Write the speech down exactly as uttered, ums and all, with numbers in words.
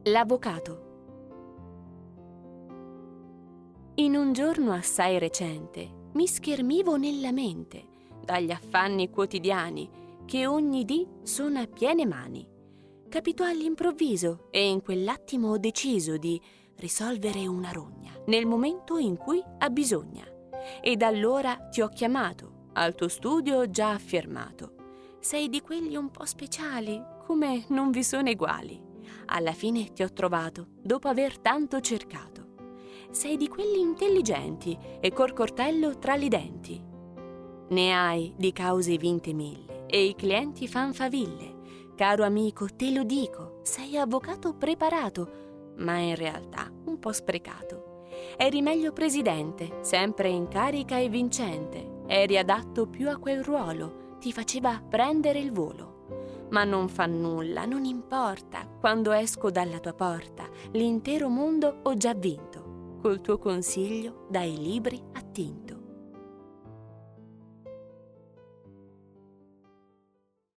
L'avvocato. In un giorno assai recente mi schermivo nella mente dagli affanni quotidiani che ogni dì sono a piene mani. Capitò all'improvviso e in quell'attimo ho deciso di risolvere una rogna nel momento in cui ha bisogna. Ed allora ti ho chiamato, al tuo studio già affermato. Sei di quelli un po' speciali, come non vi sono eguali. Alla fine ti ho trovato, dopo aver tanto cercato. Sei di quelli intelligenti e col coltello tra i denti. Ne hai di cause vinte mille e i clienti fan faville. Caro amico, te lo dico, sei avvocato preparato, ma in realtà un po' sprecato. Eri meglio presidente, sempre in carica e vincente. Eri adatto più a quel ruolo, ti faceva prendere il volo. Ma non fa nulla, non importa, quando esco dalla tua porta, l'intero mondo ho già vinto. Col tuo consiglio dai libri a tinto.